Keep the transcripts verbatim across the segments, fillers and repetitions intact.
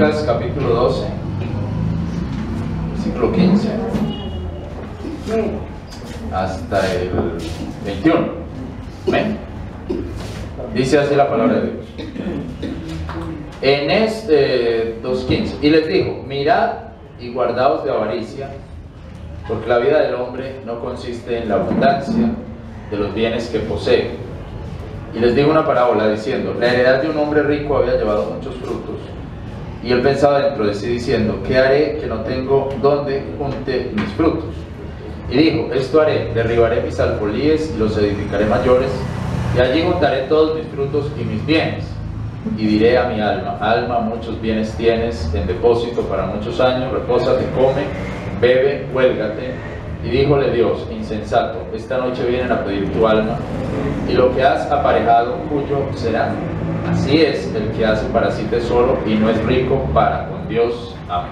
Lucas capítulo doce, versículo quince hasta el veintiuno. ¿Ven? Dice así la palabra de Dios. En este dos quince, y les dijo: mirad y guardaos de avaricia, porque la vida del hombre no consiste en la abundancia de los bienes que posee. Y les digo una parábola diciendo: la heredad de un hombre rico había llevado muchos frutos, y él pensaba dentro de sí diciendo: ¿qué haré que no tengo donde junte mis frutos? Y dijo: esto haré, derribaré mis alfolíes y los edificaré mayores, y allí juntaré todos mis frutos y mis bienes. Y diré a mi alma: alma, muchos bienes tienes en depósito para muchos años, repósate, come, bebe, huélgate. Y díjole Dios: insensato, esta noche vienen a pedir tu alma, y lo que has aparejado, cuyo será. Así es el que hace para sí tesoro y no es rico para con Dios. Amén.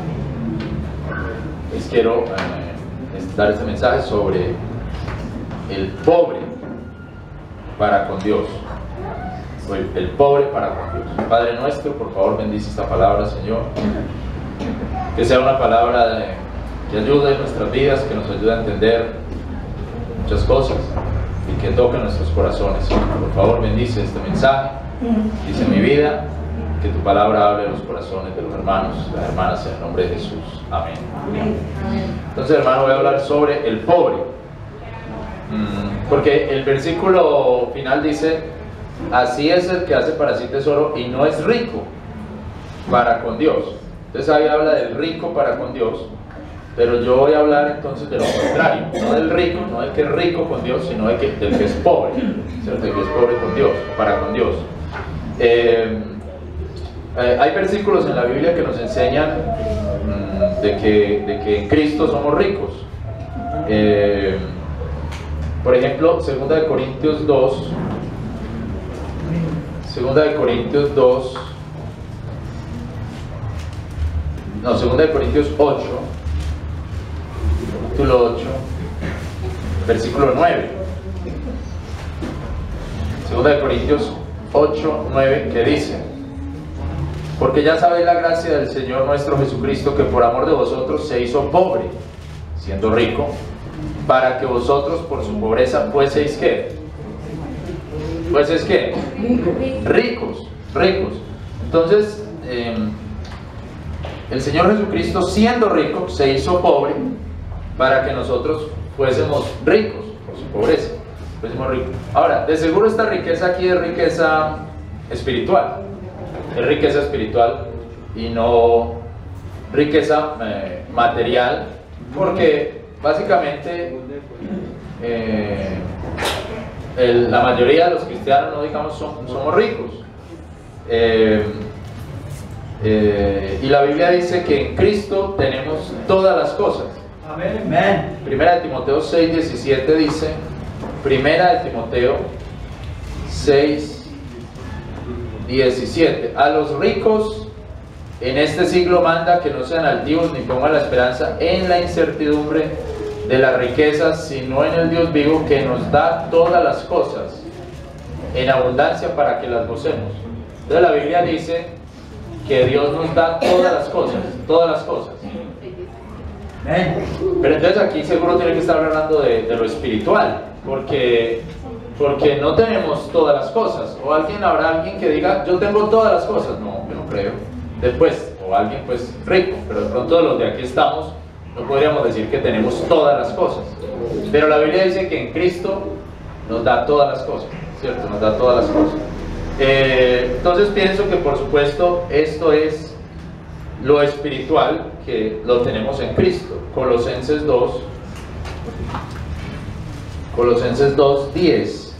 Les quiero eh, dar este mensaje sobre el pobre para con Dios. El pobre para con Dios. Padre nuestro, por favor, bendice esta palabra, Señor. Que sea una palabra de, que ayude en nuestras vidas, que nos ayude a entender muchas cosas y que toque nuestros corazones. Por favor, bendice este mensaje. Dice mi vida, que tu palabra hable en los corazones de los hermanos, las hermanas, en el nombre de Jesús. Amén. Entonces, hermano, voy a hablar sobre el pobre. Porque el versículo final dice: así es el que hace para sí tesoro y no es rico para con Dios. Entonces ahí habla del rico para con Dios, pero yo voy a hablar entonces de lo contrario, no del rico, no del que es rico con Dios, sino del que, del que es pobre, ¿cierto? Del que es pobre con Dios, para con Dios. Eh, eh, hay versículos en la Biblia que nos enseñan mmm, de, que, de que en Cristo somos ricos. Eh, por ejemplo, segunda de Corintios dos, segunda de Corintios dos, no, segunda de Corintios ocho, capítulo ocho, versículo nueve. Segunda de Corintios ocho, nueve, que dice: porque ya sabéis la gracia del Señor nuestro Jesucristo, que por amor de vosotros se hizo pobre, siendo rico, para que vosotros por su pobreza fueseis ¿qué? Pues es que ricos, ricos. Entonces, eh, el Señor Jesucristo, siendo rico, se hizo pobre para que nosotros fuésemos ricos por su pobreza. Fuésemos ricos. Ahora, de seguro esta riqueza aquí es riqueza espiritual. Es riqueza espiritual y no riqueza eh, material, porque básicamente eh, el, la mayoría de los cristianos, no digamos, son, somos ricos. Eh, eh, y la Biblia dice que en Cristo tenemos todas las cosas. Amén. Primera de Timoteo seis, diecisiete dice, Primera de Timoteo seis, diecisiete, a los ricos en este siglo manda que no sean altivos ni pongan la esperanza en la incertidumbre de las riquezas, sino en el Dios vivo, que nos da todas las cosas en abundancia para que las gocemos. Entonces la Biblia dice que Dios nos da todas las cosas, todas las cosas. Pero entonces aquí seguro tiene que estar hablando de, de lo espiritual, porque, porque no tenemos todas las cosas. O alguien, habrá alguien que diga, yo tengo todas las cosas. No, yo no creo. Después, o alguien pues rico, pero de pronto de los de aquí estamos, no podríamos decir que tenemos todas las cosas. Pero la Biblia dice que en Cristo nos da todas las cosas, ¿cierto? Nos da todas las cosas. Eh, entonces pienso que por supuesto esto es lo espiritual, que lo tenemos en Cristo. Colosenses dos, Colosenses dos, diez,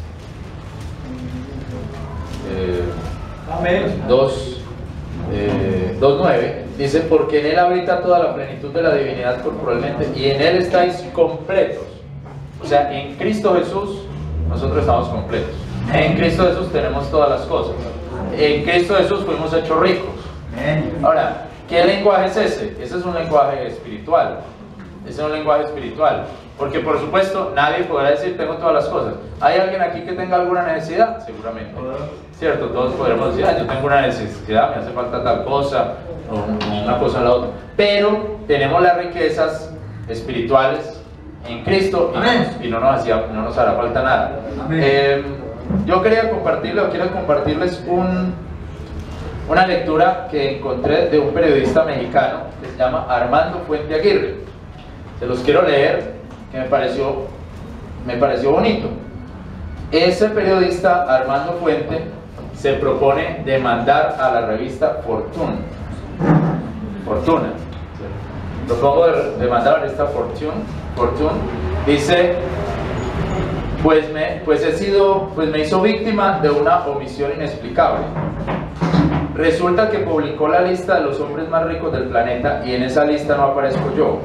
eh, dos, eh, dos, nueve, dice, porque en Él habita toda la plenitud de la divinidad corporalmente, y en Él estáis completos. O sea, en Cristo Jesús nosotros estamos completos. En Cristo Jesús tenemos todas las cosas. En Cristo Jesús fuimos hechos ricos. Ahora, ¿qué lenguaje es ese? Ese es un lenguaje espiritual. Ese es un lenguaje espiritual. Porque por supuesto nadie podrá decir tengo todas las cosas. ¿Hay alguien aquí que tenga alguna necesidad? Seguramente. ¿Cierto? Todos podremos decir, ah, yo tengo una necesidad, me hace falta tal cosa, o una cosa o la otra. Pero tenemos las riquezas espirituales en Cristo y, nos, y no, nos hacía, no nos hará falta nada. Eh, yo quería compartirles, o quiero compartirles un, una lectura que encontré de un periodista mexicano que se llama Armando Fuente Aguirre. Se los quiero leer, que me pareció, me pareció bonito. Ese periodista, Armando Fuente, se propone demandar a la revista Fortune. Fortuna. Propongo demandar a la revista Fortune. Fortune. Dice, pues me, pues he sido, pues me hizo víctima de una omisión inexplicable. Resulta que publicó la lista de los hombres más ricos del planeta y en esa lista no aparezco yo.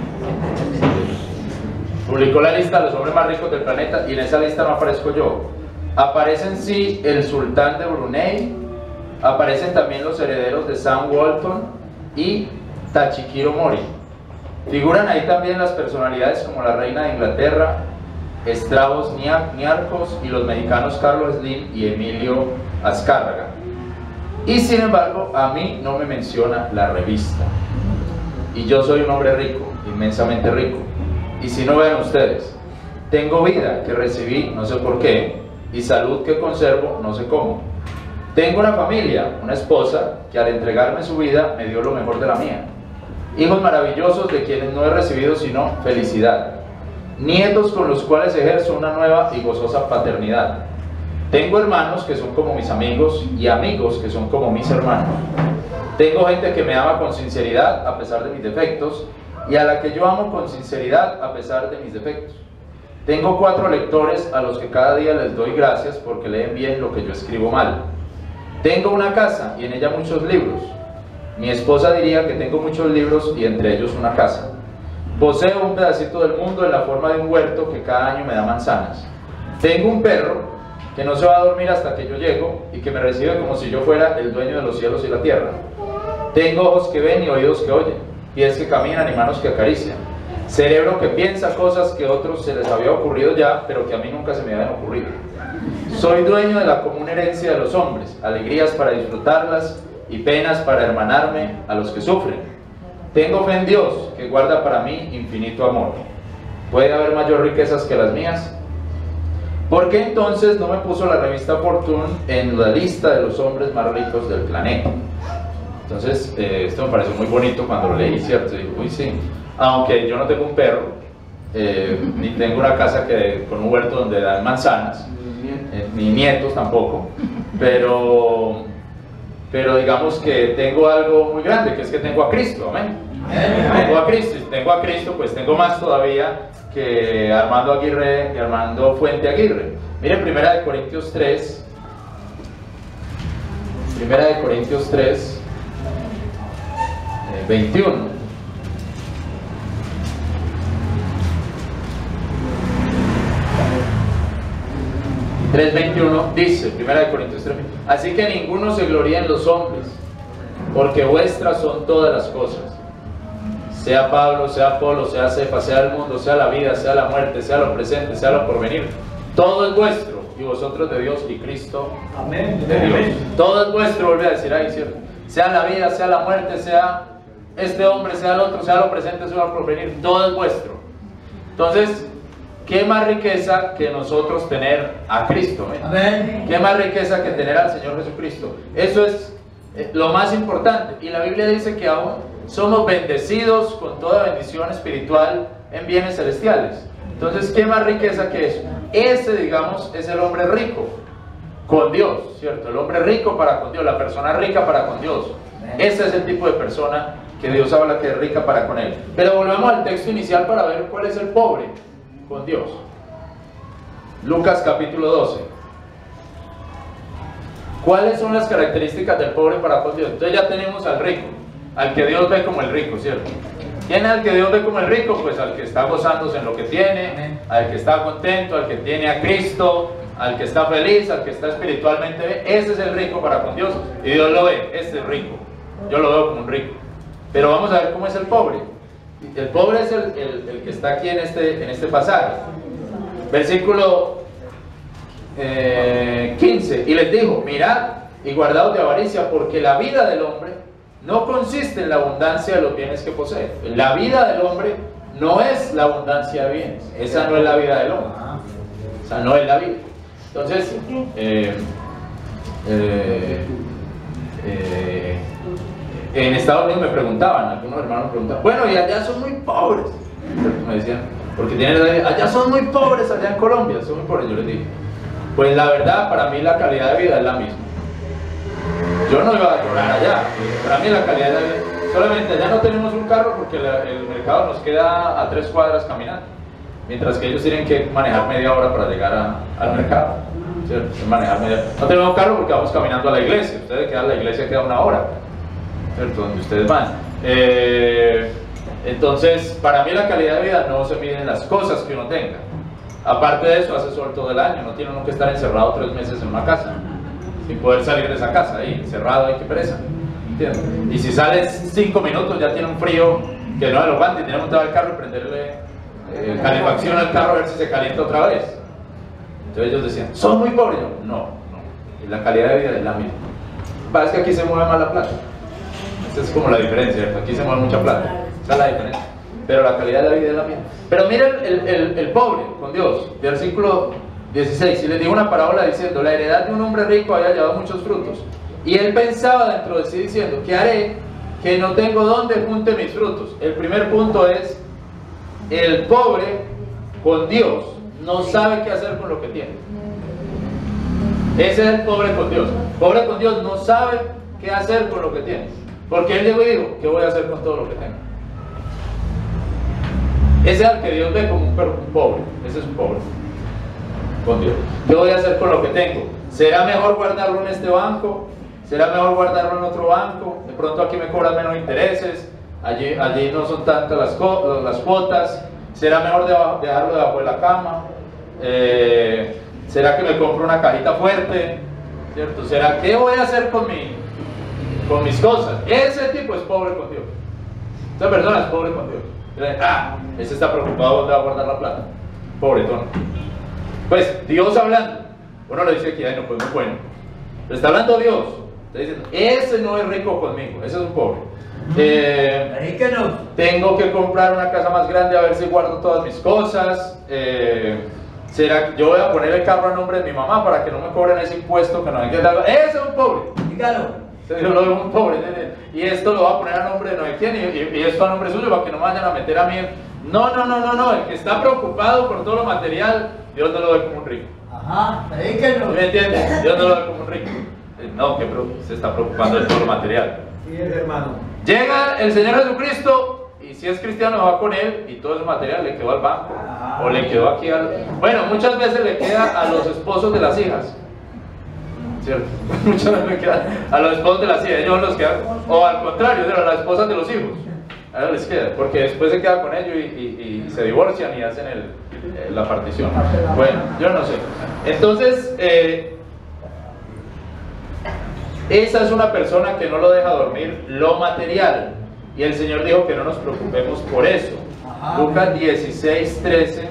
Publicó la lista de los hombres más ricos del planeta y en esa lista no aparezco yo. Aparecen sí el sultán de Brunei, aparecen también los herederos de Sam Walton y Tachikiro Mori. Figuran ahí también las personalidades como la reina de Inglaterra, Estravos Niarcos y los mexicanos Carlos Slim y Emilio Azcárraga. Y sin embargo, a mí no me menciona la revista. Y yo soy un hombre rico, inmensamente rico. Y si no, vean ustedes, tengo vida que recibí, no sé por qué, y salud que conservo, no sé cómo. Tengo una familia, una esposa, que al entregarme su vida me dio lo mejor de la mía. Hijos maravillosos de quienes no he recibido sino felicidad. Nietos con los cuales ejerzo una nueva y gozosa paternidad. Tengo hermanos que son como mis amigos y amigos que son como mis hermanos. Tengo gente que me ama con sinceridad a pesar de mis defectos y a la que yo amo con sinceridad a pesar de mis defectos. Tengo cuatro lectores a los que cada día les doy gracias porque leen bien lo que yo escribo mal. Tengo una casa y en ella muchos libros. Mi esposa diría que tengo muchos libros y entre ellos una casa. Poseo un pedacito del mundo en la forma de un huerto que cada año me da manzanas. Tengo un perro que no se va a dormir hasta que yo llego y que me recibe como si yo fuera el dueño de los cielos y la tierra. Tengo ojos que ven y oídos que oyen, pies que caminan y manos que acarician, cerebro que piensa cosas que a otros se les había ocurrido ya, pero que a mí nunca se me habían ocurrido. Soy dueño de la común herencia de los hombres, alegrías para disfrutarlas y penas para hermanarme a los que sufren. Tengo fe en Dios, que guarda para mí infinito amor. ¿Puede haber mayor riquezas que las mías? ¿Por qué entonces no me puso la revista Fortune en la lista de los hombres más ricos del planeta? Entonces, eh, esto me pareció muy bonito cuando lo leí, ¿cierto? Y dije, uy, sí. Aunque yo no tengo un perro, eh, ni tengo una casa que, con un huerto donde dan manzanas, eh, ni nietos tampoco, pero, pero digamos que tengo algo muy grande, que es que tengo a Cristo, amén. Tengo a Cristo, y si tengo a Cristo, pues tengo más todavía que Armando Aguirre, que Armando Fuente Aguirre. Miren, primera de Corintios tres, primera de Corintios tres, eh, veintiuno. tres veintiuno dice, primera de Corintios tres, así que ninguno se gloríe en los hombres, porque vuestras son todas las cosas. Sea Pablo, sea Apolo, sea Cefa, sea el mundo, sea la vida, sea la muerte, sea lo presente, sea lo porvenir. Todo es vuestro, y vosotros de Dios, y Cristo Amén. de Dios. Amén. Todo es vuestro, vuelve a decir ahí, ¿cierto? Sea la vida, sea la muerte, sea este hombre, sea el otro, sea lo presente, sea lo porvenir. Todo es vuestro. Entonces, ¿qué más riqueza que nosotros tener a Cristo? ¿eh? Amén. ¿Qué más riqueza que tener al Señor Jesucristo? Eso es eh, lo más importante. Y la Biblia dice que aún somos bendecidos con toda bendición espiritual en bienes celestiales. Entonces, ¿qué más riqueza que eso? Ese, digamos, es el hombre rico con Dios, ¿cierto? El hombre rico para con Dios, la persona rica para con Dios. Ese es el tipo de persona que Dios habla que es rica para con Él. Pero volvemos al texto inicial para ver cuál es el pobre con Dios. Lucas capítulo doce. ¿Cuáles son las características del pobre para con Dios? Entonces ya tenemos al rico, al que Dios ve como el rico, ¿cierto? ¿Quién es al que Dios ve como el rico? Pues al que está gozándose en lo que tiene, al que está contento, al que tiene a Cristo, al que está feliz, al que está espiritualmente bien. Ese es el rico para con Dios. Y Dios lo ve, este es rico. Yo lo veo como un rico. Pero vamos a ver cómo es el pobre. el pobre es el, el, el que está aquí en este, en este pasaje. Versículo eh, quince, y les dijo, mirad y guardaos de avaricia, porque la vida del hombre no consiste en la abundancia de los bienes que posee. La vida del hombre no es la abundancia de bienes, esa no es la vida del hombre, esa no es la vida. Entonces, eh, eh, eh, en Estados Unidos me preguntaban, algunos hermanos me preguntaban, bueno, y allá son muy pobres, me decían, porque tienen, allá son muy pobres, allá en Colombia son muy pobres. Yo les dije, pues la verdad, para mí la calidad de vida es la misma. Yo no iba a llorar allá, para mí la calidad de vida, solamente allá no tenemos un carro porque la, el mercado nos queda a tres cuadras caminando, mientras que ellos tienen que manejar media hora para llegar a, al mercado, ¿cierto? Manejar media. No tenemos un carro porque vamos caminando a la iglesia, ustedes quedan, la iglesia queda una hora, ¿cierto? Donde ustedes van. Eh, entonces, para mí la calidad de vida no se mide en las cosas que uno tenga. Aparte de eso, hace sol todo el año, no tiene uno que estar encerrado tres meses en una casa, sin poder salir de esa casa, ahí, encerrado, hay que pereza, ¿entiendes? Y si sales cinco minutos ya tiene un frío que no lo aguanta y tiene que montar el carro y prenderle eh, calefacción al carro a ver si se calienta otra vez. Entonces ellos decían, ¿son muy pobres? Yo, no, no, y la calidad de vida es la misma. Parece que aquí se mueve más la plata, esa es como la diferencia, ¿cierto? Aquí se mueve mucha plata, esa es la diferencia, pero la calidad de la vida es la misma. Pero miren el, el, el pobre con Dios, versículo dieciséis, y les dijo una parábola diciendo, la heredad de un hombre rico había llevado muchos frutos, y él pensaba dentro de sí diciendo, ¿qué haré? Que no tengo dónde junte mis frutos. El primer punto es, el pobre con Dios no sabe qué hacer con lo que tiene. Ese es el pobre con Dios. Pobre con Dios no sabe qué hacer con lo que tiene, porque él llegó y dijo, ¿qué voy a hacer con todo lo que tengo? Ese es el que Dios ve como un, un pobre, ese es un pobre con Dios. ¿Qué voy a hacer con lo que tengo? ¿Será mejor guardarlo en este banco? ¿Será mejor guardarlo en otro banco? De pronto aquí me cobran menos intereses, allí, allí no son tantas las, las cuotas. ¿Será mejor dejarlo debajo de la cama? Eh, ¿Será que me compro una cajita fuerte? ¿Cierto? ¿Será qué voy a hacer con, mi, con mis cosas? Ese tipo es pobre con Dios. Esa persona es pobre con Dios. Ah, ese está preocupado dónde va a guardar la plata. Pobretón. Pues Dios hablando, uno le dice aquí, ay no, pues muy bueno, pero está hablando Dios, está diciendo, ese no es rico conmigo, ese es un pobre. Eh, que no. Tengo que comprar una casa más grande a ver si guardo todas mis cosas. Eh, será, yo voy a poner el carro a nombre de mi mamá para que no me cobren ese impuesto que no hay que dar. Ese es un pobre. Dígalo. Yo lo veo un pobre, y esto lo va a poner a nombre de no hay quién, y, y, y esto a nombre suyo para que no me vayan a meter a mí. No, no, no, no, no, el que está preocupado por todo lo material, Dios no lo ve como un rico. Ajá, ahí que no. ¿Me entiendes? Dios no lo ve como un rico. No, que se está preocupando de todo lo material. Sí, hermano. Llega el Señor Jesucristo, y si es cristiano va con él, y todo ese material le quedó al banco, o le quedó aquí al... Bueno, muchas veces le queda a los esposos de las hijas, ¿cierto? Muchas veces le queda a los esposos de las hijas, ellos los quedan, o al contrario, a las esposas de los hijos, a ellos les queda, porque después se queda con ellos y, y, y se divorcian y hacen el, eh, la partición. Bueno, yo no sé. Entonces, eh, esa es una persona que no lo deja dormir lo material, y el Señor dijo que no nos preocupemos por eso. Lucas dieciséis, trece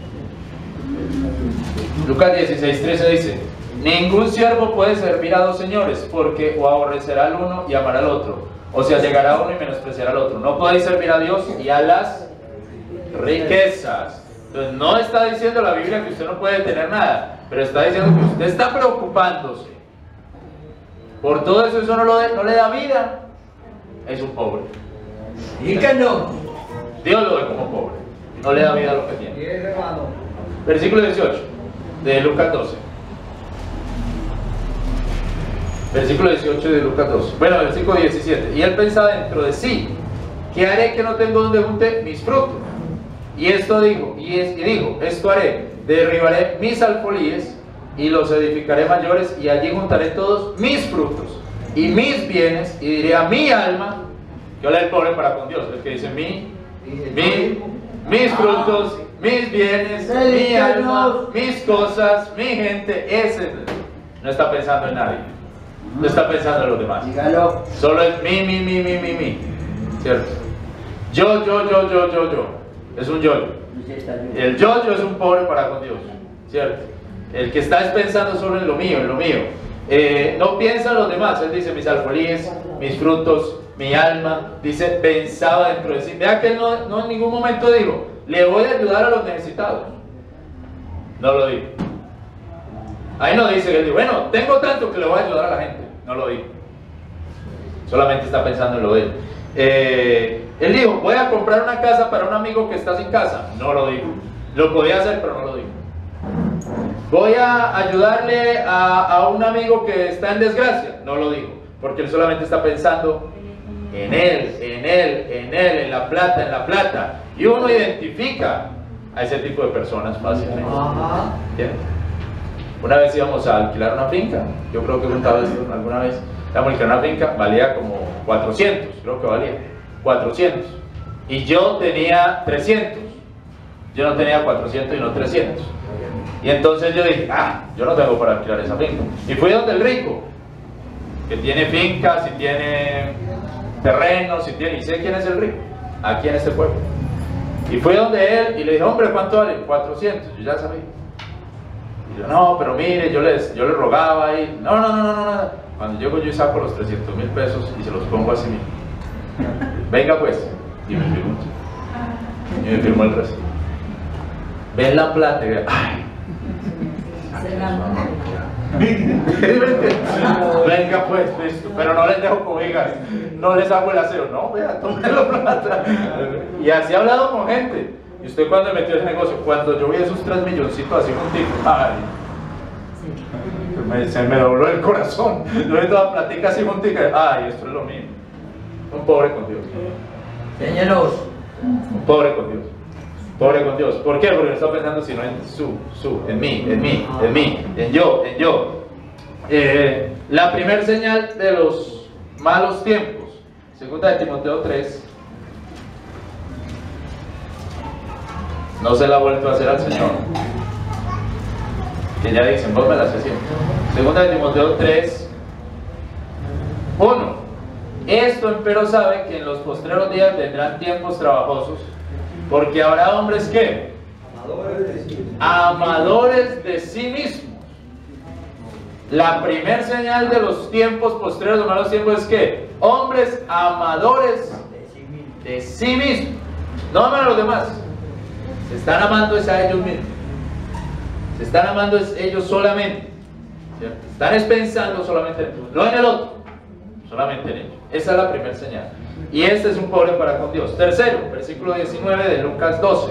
Lucas dieciséis, trece dice, ningún siervo puede servir a dos señores, porque o aborrecerá al uno y amará al otro, o se allegará a uno y menospreciará al otro. No podéis servir a Dios y a las riquezas. Entonces no está diciendo la Biblia que usted no puede tener nada, pero está diciendo que usted está preocupándose por todo eso, eso no, lo de, no le da vida, es un pobre. ¿Y que no? Dios lo ve como pobre, no le da vida a lo que tiene. Versículo dieciocho de Lucas doce. Versículo dieciocho de Lucas doce. Bueno, versículo diecisiete. Y él pensaba dentro de sí, ¿qué haré que no tengo donde junte mis frutos? Y esto dijo, y, es, y dijo, esto haré, derribaré mis alfolíes y los edificaré mayores, y allí juntaré todos mis frutos y mis bienes, y diré a mi alma, que habla el pobre para con Dios, el que dice mi, mi, mis frutos, mis bienes, mi alma, mis cosas, mi gente. Ese no está pensando en nadie, no está pensando en los demás, solo es mi, mi, mi, mi, mi, mi, ¿cierto? Yo, yo, yo, yo, yo, yo. Es un yo-yo. El yo-yo es un pobre para con Dios, ¿cierto? El que está pensando solo en lo mío, en lo mío. Eh, no piensa en los demás. Él dice mis alfolíes, mis frutos, mi alma. Dice, pensaba dentro de sí. Vea que él no, no en ningún momento dijo, le voy a ayudar a los necesitados. No lo dijo. Ahí no dice que él dijo, bueno, tengo tanto que le voy a ayudar a la gente. No lo dijo. Solamente está pensando en lo de él. Eh, él dijo, voy a comprar una casa para un amigo que está sin casa. No lo dijo. Lo podía hacer, pero no lo dijo. Voy a ayudarle a, a un amigo que está en desgracia. No lo dijo, porque él solamente está pensando en él, en él, en él, en la plata, en la plata. Y uno identifica a ese tipo de personas fácilmente. ¿Entiendes? Una vez íbamos a alquilar una finca. Yo creo que he contado esto alguna vez. Íbamos a alquilar una finca, valía como cuatrocientos, creo que valía cuatrocientos. Y yo tenía trescientos. Yo no tenía cuatrocientos y no trescientos. Y entonces yo dije, ah, yo no tengo para alquilar esa finca. Y fui donde el rico, que tiene fincas, y tiene terrenos, y tiene, y sé quién es el rico, aquí en este pueblo. Y fui donde él y le dije, hombre, ¿cuánto vale? cuatrocientos, yo ya sabía. Y yo, no, pero mire, yo les, yo les rogaba ahí, no, no, no, no, no, no. Cuando llego yo y saco los trescientos mil pesos y se los pongo así mismo. Venga pues, y me firmó. Y me firmó el recibo. Ven la plata y ve, ay. Venga pues, listo, pero no les dejo cobijas, no les hago el aseo, no, vea, tomen la plata. Y así he hablado con gente. Y usted cuando metió ese negocio, cuando yo vi esos tres milloncitos así juntitos, ay, me, se me dobló el corazón. Yo vi toda platica así juntica, ay, esto es lo mío. Un pobre con Dios. Señoros. Un pobre con Dios. Pobre con Dios. ¿Por qué? Porque no está pensando sino en su, su, en mí, en mí, en mí, en yo, en yo. Eh, la primera señal de los malos tiempos, segunda de Timoteo tres, no se la ha vuelto a hacer al Señor. Que ya dicen, vos me la haces siempre. Segunda de Timoteo tres, uno. Esto empero sabe que en los postreros días vendrán tiempos trabajosos, porque habrá hombres que Amadores de sí. amadores de sí mismos. La primer señal de los tiempos postreros, de malos tiempos, es que hombres amadores de sí mismos. No aman a los demás. Se están amando es a ellos mismos. Se están amando es ellos solamente. ¿Cierto? Están es pensando solamente en ellos, no en el otro, solamente en ellos. Esa es la primera señal. Y este es un pobre para con Dios. Tercero, versículo diecinueve de Lucas doce.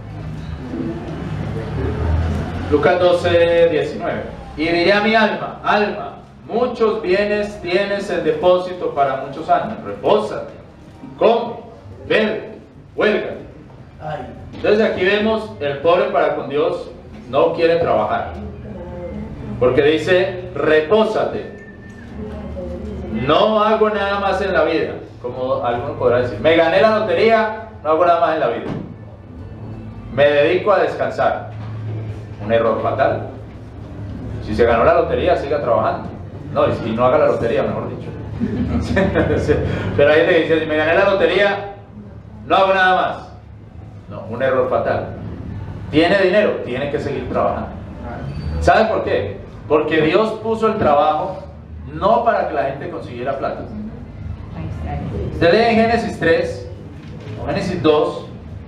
Lucas doce, diecinueve. Y diré a mi alma, alma, muchos bienes tienes en depósito para muchos años. Repósate, come, bebe, huelga. Entonces aquí vemos el pobre para con Dios no quiere trabajar. Porque dice, repósate. No hago nada más en la vida. Como alguno podrá decir, me gané la lotería, no hago nada más en la vida. Me dedico a descansar. Un error fatal. Si se ganó la lotería, siga trabajando. No, y si no haga la lotería, mejor dicho. Pero hay gente que dice, si me gané la lotería, no hago nada más. No, un error fatal. Tiene dinero, tiene que seguir trabajando. ¿Sabe por qué? Porque Dios puso el trabajo no para que la gente consiguiera plata. Usted lee en Génesis tres o Génesis dos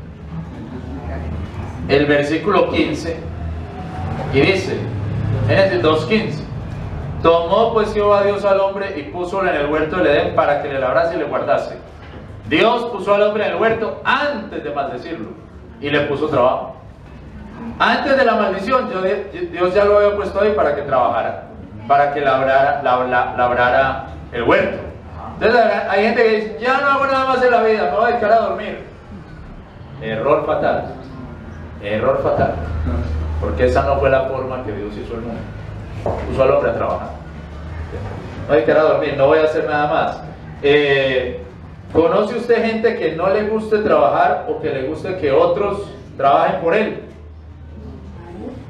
el versículo quince y dice, Génesis dos, quince: tomó pues Jehová Dios al hombre y púsolo en el huerto del Edén para que le labrase y le guardase. Dios puso al hombre en el huerto antes de maldecirlo y le puso trabajo. Antes de la maldición, Dios ya lo había puesto ahí para que trabajara, para que labrara, labra, labrara el huerto. Entonces hay gente que dice, ya no hago nada más en la vida, me voy a dedicar a dormir. Error fatal. Error fatal. Porque esa no fue la forma que Dios hizo el mundo. Puso al hombre a trabajar. Me voy a dedicar a dormir, no voy a hacer nada más. Eh, ¿Conoce usted gente que no le guste trabajar o que le guste que otros trabajen por él?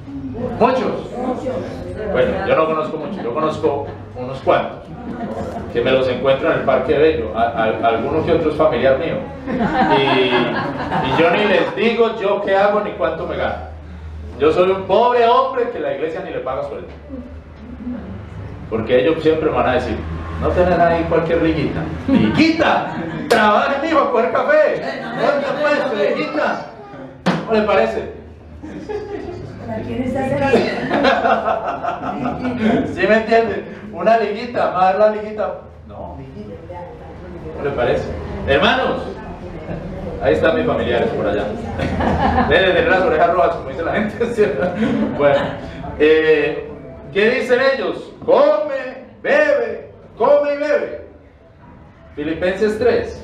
¿Muchos? Bueno, yo no conozco muchos, yo conozco unos cuantos. que me los encuentro en el Parque Bello, a, a, a algunos que otros familiares míos. Y, y yo ni les digo yo qué hago ni cuánto me gano. Yo soy un pobre hombre que la iglesia ni le paga sueldo. Porque ellos siempre me van a decir, no tenés ahí cualquier liguita. ¡Liguita! ¡Trabaja, hijo, a coger café! ¿Dónde pues, liguita? ¿Cómo le parece? ¿Quién está cerca? ¿Sí me entienden? Una liguita, más la liguita. No, liguita. ¿Cómo le parece? Hermanos, ahí están mis familiares por allá. Deben tener las orejas rojas, como dice la gente, ¿cierto? Bueno, eh, ¿qué dicen ellos? Come, bebe, come y bebe. Filipenses tres.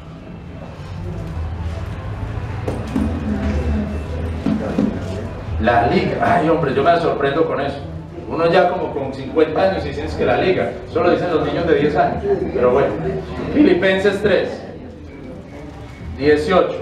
La liga, ay hombre, yo me sorprendo con eso. Uno ya como con cincuenta años y dicen que la liga, solo dicen los niños de diez años. Pero bueno, Filipenses tres, dieciocho.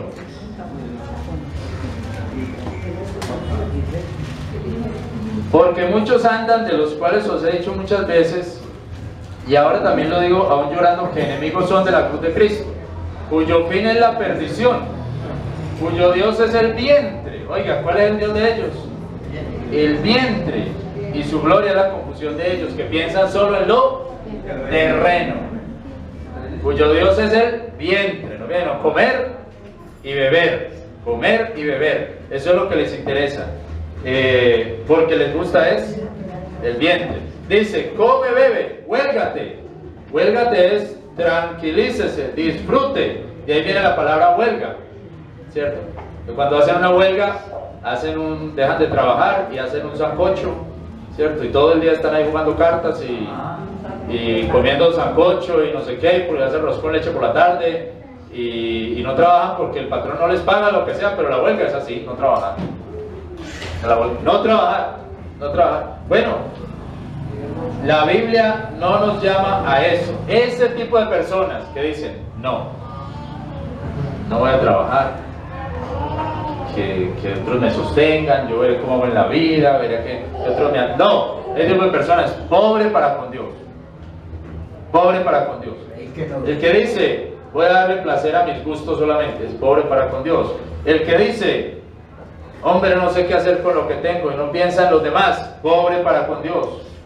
Porque muchos andan, de los cuales os he dicho muchas veces, y ahora también lo digo aún llorando, que enemigos son de la cruz de Cristo, cuyo fin es la perdición, cuyo Dios es el vientre. Oiga, ¿cuál es el Dios de ellos? El vientre, y su gloria es la confusión de ellos, que piensan solo en lo terreno, cuyo Dios es el vientre, ¿no? Bien, comer y beber, comer y beber, eso es lo que les interesa, eh, porque les gusta es el vientre. Dice, come, bebe, huélgate. Huélgate es tranquilícese, disfrute, y ahí viene la palabra huelga, ¿cierto? Que cuando hacen una huelga, hacen un, dejan de trabajar y hacen un sancocho, ¿cierto? Y todo el día están ahí jugando cartas y, y comiendo sancocho y no sé qué, y porque hacen arroz con leche por la tarde, y, y no trabajan porque el patrón no les paga lo que sea, pero la huelga es así, no trabajar. La huelga, no trabajar, no trabajar. Bueno, la Biblia no nos llama a eso. Ese tipo de personas que dicen, no, no voy a trabajar, que, que otros me sostengan, yo veré cómo hago en la vida, veré que, que otros me... No, ese tipo de personas es pobre para con Dios. Pobre para con Dios. El que dice, voy a darle placer a mis gustos solamente, es pobre para con Dios. El que dice, hombre, no sé qué hacer con lo que tengo y no piensa en los demás, pobre para con Dios.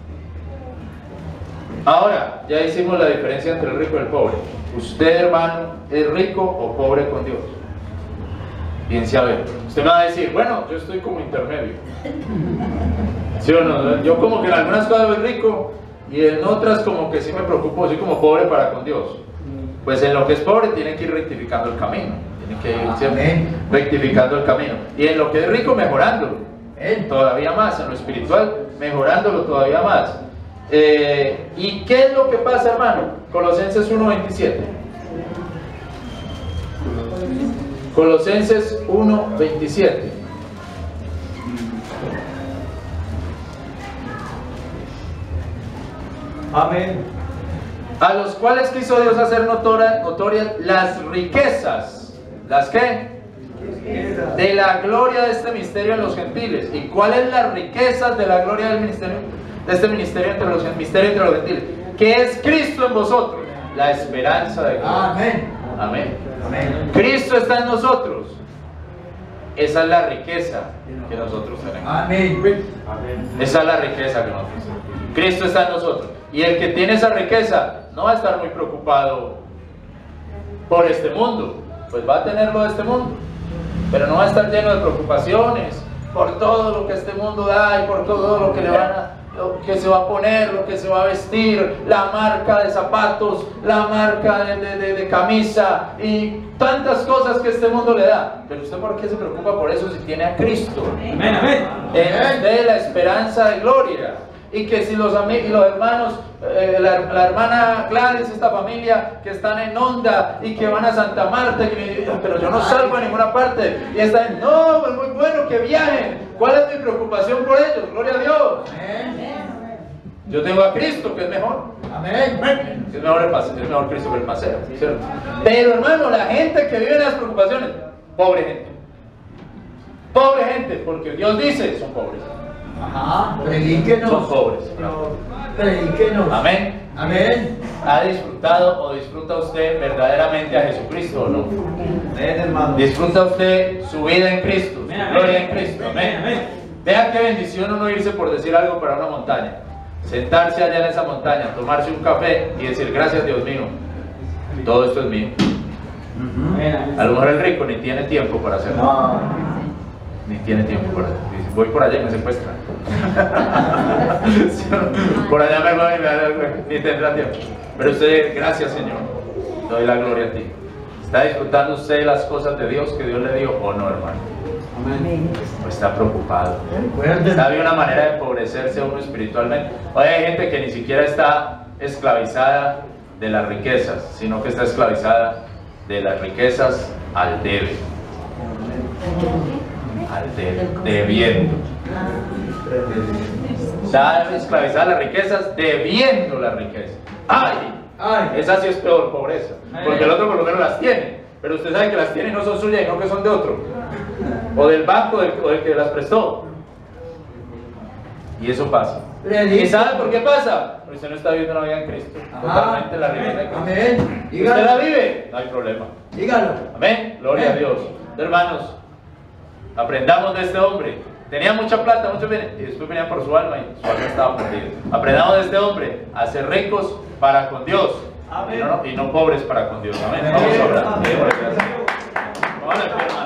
Ahora, ya hicimos la diferencia entre el rico y el pobre. ¿Usted, hermano, es rico o pobre con Dios? Piense a ver. Usted me va a decir, bueno, yo estoy como intermedio. ¿Sí o no? Yo como que en algunas cosas soy rico y en otras como que sí me preocupo, soy como pobre para con Dios. Pues en lo que es pobre tiene que ir rectificando el camino. Tiene que ir siempre rectificando el camino. Y en lo que es rico, mejorándolo. Todavía más. En lo espiritual, mejorándolo todavía más. Eh, ¿Y qué es lo que pasa, hermano? Colosenses uno veintisiete. Colosenses uno veintisiete. Amén. A los cuales quiso Dios hacer notorias notoria las riquezas. ¿Las qué? De la gloria de este misterio en los gentiles. ¿Y cuáles las riquezas de la gloria del ministerio? De este ministerio entre los, misterio entre los gentiles, que es Cristo en vosotros, la esperanza de Dios. Amén. Amén. Amén. Cristo está en nosotros. Esa es la riqueza que nosotros tenemos. Amén. Esa es la riqueza que nosotros tenemos. Cristo está en nosotros. Y el que tiene esa riqueza no va a estar muy preocupado por este mundo. Pues va a tenerlo de este mundo, pero no va a estar lleno de preocupaciones por todo lo que este mundo da y por todo lo que le van a, lo que se va a poner, lo que se va a vestir, la marca de zapatos, la marca de, de, de, de camisa y tantas cosas que este mundo le da. Pero usted, ¿por qué se preocupa por eso si tiene a Cristo? Amén, amén. En usted la esperanza de gloria. Y que si los amigos y los hermanos, eh, la, la hermana Gladys, esta familia que están en Honda y que van a Santa Marta, que, pero yo no salgo a ninguna parte, y están, no, es muy bueno que viajen. ¿Cuál es mi preocupación por ellos? Gloria a Dios. Yo tengo a Cristo, que es mejor. Amén. Es mejor, el paseo, es mejor Cristo que el paseo, ¿cierto? Pero hermano, la gente que vive en las preocupaciones, pobre gente. Pobre gente, porque Dios dice, son pobres. Ajá. Predíquenos. Son pobres. Predíquenos. Amén. Amén. ¿Ha disfrutado o disfruta usted verdaderamente a Jesucristo o no? Amén, hermano. ¿Disfruta usted su vida en Cristo, su Amén, gloria amén. en Cristo? Amén, Amén. amén. Vea qué bendición uno irse por decir algo para una montaña. Sentarse allá en esa montaña, tomarse un café y decir gracias Dios mío, todo esto es mío. A lo mejor el rico ni tiene tiempo para hacerlo. No. Ni tiene tiempo para hacerlo. Dice, voy por allá y me secuestran. Por allá me voy y me dan- ni tendrá tiempo. Pero usted, gracias Señor, doy la gloria a ti. ¿Está disfrutando usted las cosas de Dios que Dios le dio o no, hermano? Amén. ¿O está preocupado? Fuerte. ¿Sabe una manera de empobrecerse uno espiritualmente? Hoy hay gente que ni siquiera está esclavizada de las riquezas, sino que está esclavizada de las riquezas al debe. Al debe, debiendo. Está esclavizada de las riquezas, debiendo las riquezas. ¡Ay! Ay. Esa sí es peor, pobreza. Porque el otro por lo menos las tiene. Pero usted sabe que las tiene y no son suyas y no que son de otro. O del banco del, o del que las prestó. Y eso pasa. ¿Y sabe por qué pasa? Porque usted no está viviendo una vida en Cristo. Totalmente la riqueza de Cristo. Amén. ¿Usted la Dígalo. vive? No hay problema. Dígalo. Amén. Gloria a Amén. Dios. Hermanos, aprendamos de este hombre. Tenía mucha plata, muchos bienes, y después venían por su alma y su alma estaba perdida. Aprendamos de este hombre a ser ricos para con Dios. Amén. Y no, y no pobres para con Dios. Amén. Amén. Vamos a orar. Amén. Vamos a orar.